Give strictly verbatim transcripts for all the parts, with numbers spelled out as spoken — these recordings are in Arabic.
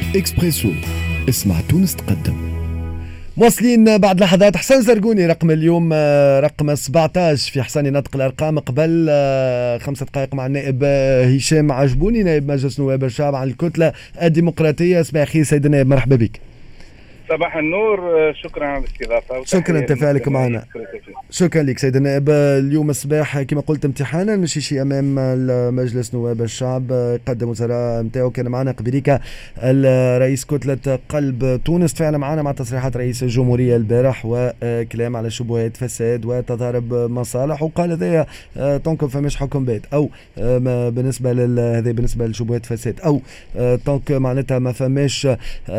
إكسبريسو، اسمع تونس تقدم. موصلين بعد لحظات. حسن زرقوني رقم اليوم رقم سبعة عشر في حسن نطق الأرقام. قبل خمسة دقائق مع النائب هشام عجبوني نائب مجلس نواب الشعب عن الكتلة الديمقراطية. اسمع أخي سيد النائب، مرحبا بك. صباح النور، شكرا على الاستضافة. شكرا تفاعلك معنا. شكرا لك سيد النائب. اليوم الصباح كما قلت امتحانا ماشي شيء امام مجلس نواب الشعب، قدم وزراء نتاعو. كان معنا قبليك الرئيس كتلة قلب تونس، تفاعل معنا مع تصريحات رئيس الجمهورية البارح وكلام على شبهات فساد وتضارب مصالح، وقال هذايا طونك فماش حكم بيت، او بالنسبة هذا بالنسبة لشبهات فساد، او طونك معناتها ما فماش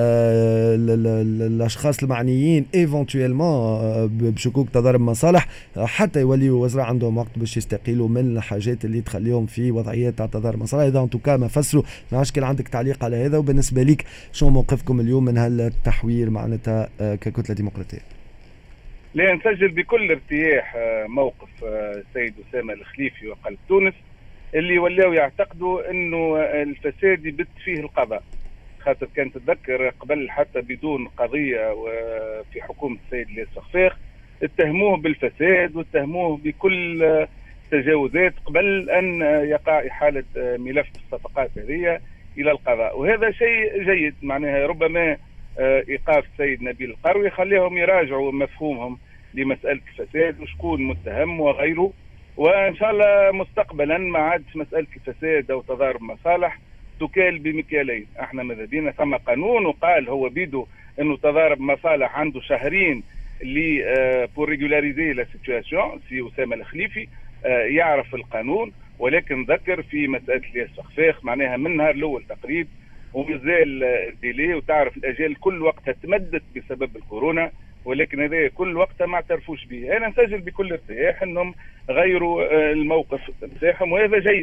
الاشخاص المعنيين ايفونتويلمون بشكوك تضارب مصالح حتى يوليوا وزراء عندهم وقت باش يستقيلوا من الحاجات اللي تخليهم في وضعيات تاع تضارب مصالح. اذا ان توكا ما فسروا، ما عادش كان عندك تعليق على هذا. وبالنسبه ليك شو موقفكم اليوم من هالتحوير معناتها ككتله ديمقراطيه؟ لا نسجل بكل ارتياح موقف السيد اسامه الخليفي وقلب تونس اللي ولاو يعتقدوا انه الفساد يبت فيه القضاء، خاطر كان تتذكر قبل حتى بدون قضية وفي حكومة السيد ليس فخفاخ اتهموه بالفساد واتهموه بكل تجاوزات قبل أن يقع إحالة ملف الصفقات هذه إلى القضاء. وهذا شيء جيد، معناها ربما إيقاف السيد نبيل القروي يخليهم يراجعوا مفهومهم لمسألة الفساد وشكون متهم وغيره، وإن شاء الله مستقبلا ما عادش مسألة الفساد أو تضارب مصالح تكال بمكيالين. احنا ماذا بينا ثم قانون وقال هو بيدو انه تضارب مصالح عنده شهرين لي بور ريغولاريزي لا سيتواسيون. سي اسامه الخليفي يعرف القانون، ولكن ذكر في مساله ليس فخفاخ معناها من نهار الاول تقريب ومازال ديلي، وتعرف الاجال كل وقتها تمدت بسبب الكورونا، ولكن هذا كل وقتها ما اعترفوش به. انا نسجل بكل ارتياح انهم غيروا الموقف نتاعهم وهذا جيد.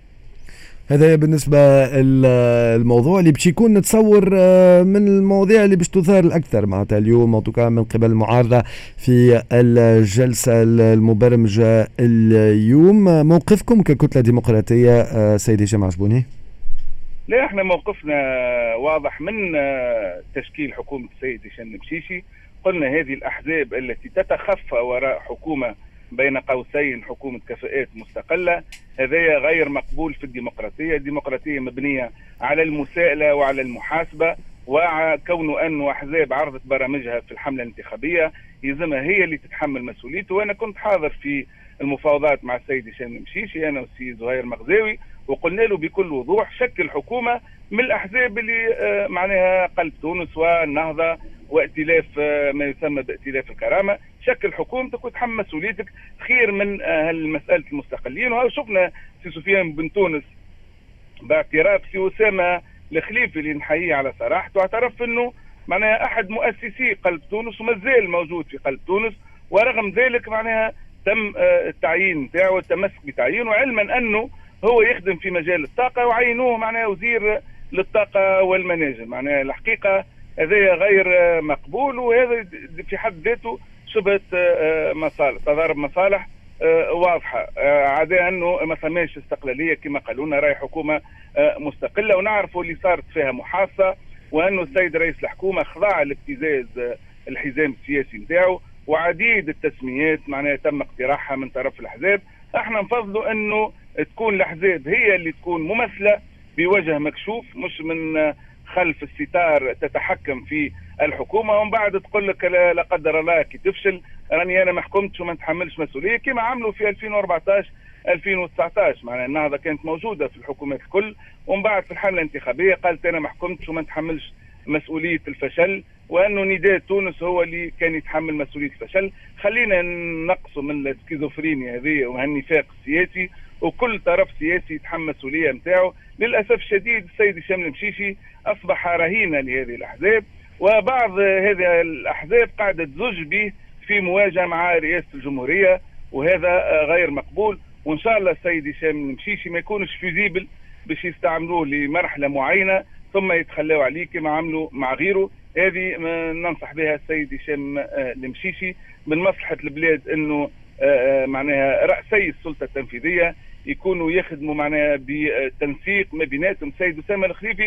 هذا بالنسبة الموضوع اللي باش يكون نتصور من المواضيع اللي باش تثار الأكثر معناتها اليوم أو من قبل المعارضة في الجلسة المبرمجة اليوم. موقفكم ككتلة ديمقراطية سيد هشام عجبوني؟ لا، احنا موقفنا واضح من تشكيل حكومة السيد هشام المشيشي. قلنا هذه الأحزاب التي تتخفى وراء حكومة بين قوسين حكومة كفاءات مستقلة، هذا غير مقبول في الديمقراطية. الديمقراطية مبنية على المساءلة وعلى المحاسبة، وكون أن أحزاب عرضت برامجها في الحملة الانتخابية يلزمها هي اللي تتحمل مسؤوليته. وأنا كنت حاضر في المفاوضات مع السيد هشام المشيشي أنا والسيد زهير مغزاوي، وقلنا له بكل وضوح شكل حكومة من الأحزاب اللي معناها قلب تونس والنهضة وائتلاف ما يسمى بائتلاف الكرامة. شكل حكومتك وتحمل مسؤوليتك خير من مسألة المستقلين. وشفنا في سفيان بن تونس باعتراف في أسامة الخليفي اللي نحييه على صراحته، واعترف انه معناها احد مؤسسي قلب تونس ومازال موجود في قلب تونس، ورغم ذلك معناها تم التعيين نتاعو والتمسك بتعيينه، علما انه هو يخدم في مجال الطاقة وعينوه معناها وزير للطاقة والمناجم. معناها الحقيقة هذا غير مقبول، وهذا في حد ذاته شبهة مصالح تضارب مصالح واضحة. عادة أنه ما فماش استقلالية كما قالوا لنا، راهي حكومة مستقلة ونعرفوا اللي صارت فيها محاصة، وأنه السيد رئيس الحكومة خضع لابتزاز الحزام السياسي نتاعو، وعديد التسميات معناها تم اقتراحها من طرف الأحزاب. احنا نفضلوا أنه تكون الأحزاب هي اللي تكون ممثلة بوجه مكشوف، مش من خلف الستار تتحكم في الحكومه ومن بعد تقول لك لا قدر الله كي تفشل راني انا ما حكمتش وما نتحملش مسؤوليه، كما عملوا في ألفين وأربعطاش ألفين وتسعطاش. معناها النهضه كانت موجوده في الحكومات الكل، ومن بعد في الحمله الانتخابيه قالت انا ما حكمتش وما نتحملش مسؤوليه الفشل، وانه نداء تونس هو اللي كان يتحمل مسؤوليه الفشل. خلينا نقصوا من السكيزوفرينيا هذه وهالنفاق السياسي، وكل طرف سياسي يتحمل مسؤوليه نتاعو. للاسف الشديد السيد هشام المشيشي اصبح رهينه لهذه الاحزاب، وبعض هذه الاحزاب قاعده تزج به في مواجهه مع رئاسه الجمهوريه، وهذا غير مقبول. وان شاء الله السيد هشام المشيشي ما يكونش فيزيبل باش يستعملوه لمرحله معينه ثم يتخلاوا عليه كما عملوا مع غيره. هذه ننصح بها السيد هشام المشيشي من مصلحه البلاد انه معناها رأسي السلطه التنفيذيه يكونوا يخدموا معناها بتنسيق ما بيناتهم. السيد اسامه الخليفي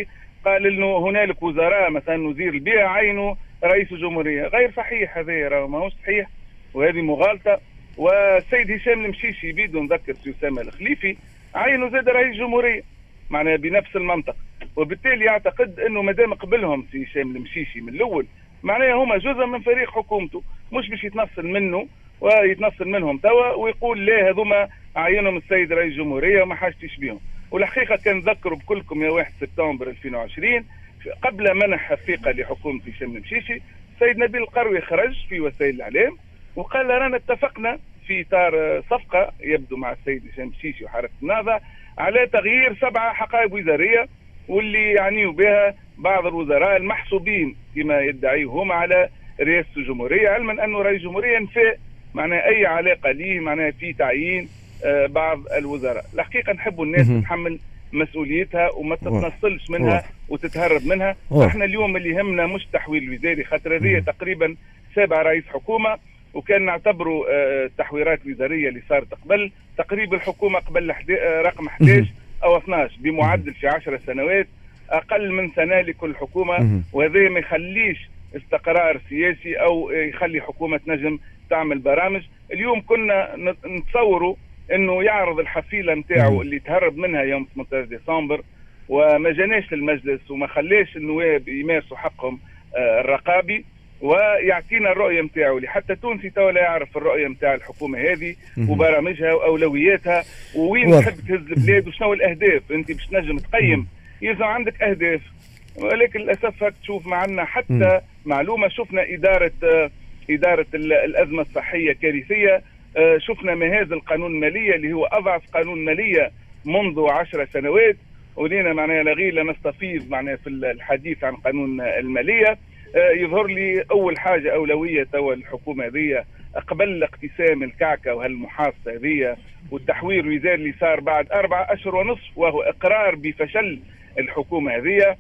قال انه هنالك وزراء مثلا وزير البيئه عينوا رئيس الجمهوريه. غير صحيح، هذا راه ماهوش صحيح وهذه مغالطه. والسيد هشام المشيشي بيدو نذكر سي اسامه الخليفي عينوا زاد رئيس جمهوريه معناها بنفس المنطق. وبالتالي يعتقد انه مادام قبلهم سي هشام المشيشي من الاول معناها هما جزء من فريق حكومته، مش باش يتنصل منه ويتنصل منهم توا ويقول لا هذوما عينهم السيد رئيس الجمهوريه وما حاجتش بهم. والحقيقه كان نذكروا بكلكم يا واحد سبتمبر ألفين وعشرين قبل منح الثقه لحكومه هشام المشيشي السيد نبيل القروي خرج في وسائل الاعلام وقال رانا اتفقنا في اطار صفقه يبدو مع السيد هشام المشيشي وحركه النهضه على تغيير سبعه حقائب وزاريه واللي يعنيوا بها بعض الوزراء المحسوبين كما يدعيه هم على رئاسه الجمهوريه، علما انه رئيس الجمهوريه نفى معناها اي علاقه ليه معناها في تعيين آه بعض الوزراء. الحقيقه نحبوا الناس تتحمل مسؤوليتها وما تتنصلش منها وتتهرب منها. احنا اليوم اللي يهمنا مش تحويل وزاري، خاطر هذه تقريبا سابع رئيس حكومه، وكان نعتبروا التحويرات الوزاريه اللي صارت قبل تقريبا الحكومه قبل رقم احد عشر او اثني عشر بمعدل في عشر سنوات، اقل من سنه لكل حكومه، وهذا ما يخليش استقرار سياسي او يخلي حكومه نجم تعمل برامج. اليوم كنا نتصوروا انه يعرض الحصيله نتاعو اللي تهرب منها يوم ثمانية عشر ديسمبر وما جاناش للمجلس وما خلاش النواب يمارسوا حقهم الرقابي ويعطينا الرؤيه نتاعو اللي حتى تونسي تو لا يعرف الرؤيه نتاع الحكومه هذه وبرامجها واولوياتها ووين تحب تهز البلاد وشنو الاهداف. انت باش تنجم تقيم يلزم عندك اهداف، ولكن للاسف هك تشوف معنا حتى معلومه شفنا اداره اداره الازمه الصحيه كارثيه، شفنا مهاز القانون الماليه اللي هو اضعف قانون ماليه منذ عشر سنوات، ولينا معناها لا غير نستفيض معناها في الحديث عن قانون الماليه. يظهر لي اول حاجه اولويه توا الحكومه هذه قبل اقتسام الكعكه وهالمحاصه هذه والتحوير الوزاري اللي صار بعد اربع اشهر ونصف وهو اقرار بفشل الحكومه هذه،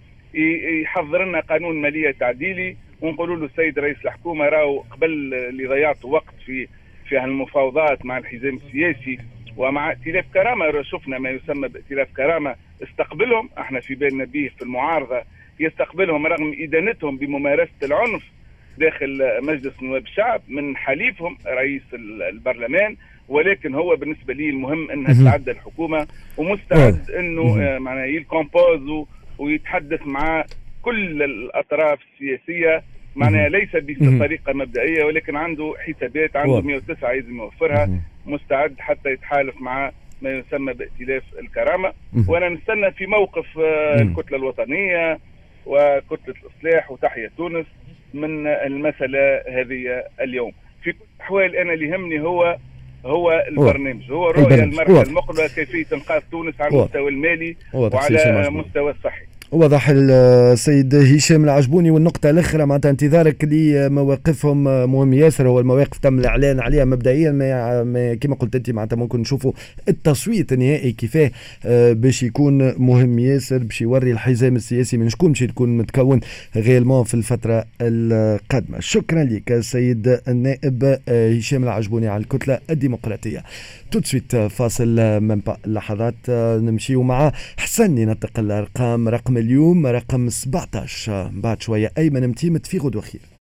يحضر لنا قانون ماليه تعديلي ونقولوا له السيد رئيس الحكومه راهو قبل اللي ضيعتوا وقت في في هالمفاوضات مع الحزام السياسي ومع ائتلاف كرامه. شفنا ما يسمى بائتلاف كرامه استقبلهم، احنا في بالنا به في المعارضه يستقبلهم رغم إدانتهم بممارسة العنف داخل مجلس نواب الشعب من حليفهم رئيس البرلمان، ولكن هو بالنسبة لي المهم أنها تعدى الحكومة ومستعد أنه معناه يكومبوز ويتحدث مع كل الأطراف السياسية معناها ليس بطريقة مبدئية ولكن عنده حسابات، عنده مئة وتسعة لازم يوفرها، مستعد حتى يتحالف مع ما يسمى بائتلاف الكرامة. وأنا نستنى في موقف الكتلة الوطنية وكتلة الإصلاح وتحيا تونس من المسألة هذه اليوم. في كل الأحوال أنا اللي يهمني هو هو البرنامج، هو الرؤية المرحلة المقبلة كيفية إنقاذ تونس على المستوى المالي وعلى المستوى الصحي. واضح السيد هشام العجبوني. والنقطة الأخرى معناتها انتظارك لمواقفهم مهم ياسر، هو المواقف تم الإعلان عليها مبدئيا ما كما قلت أنت معناتها ممكن نشوفوا التصويت النهائي كيفاه باش يكون مهم ياسر باش يوري الحزام السياسي من شكون باش يكون متكون غيلمون في الفترة القادمة. شكرا لك السيد النائب هشام العجبوني على الكتلة الديمقراطية. توتسويت فاصل من لحظات نمشيو مع حسن ننتقل الأرقام. رقم اليوم رقم سبعة عشر بعد شوية أيمن متيمت في غدوة خير.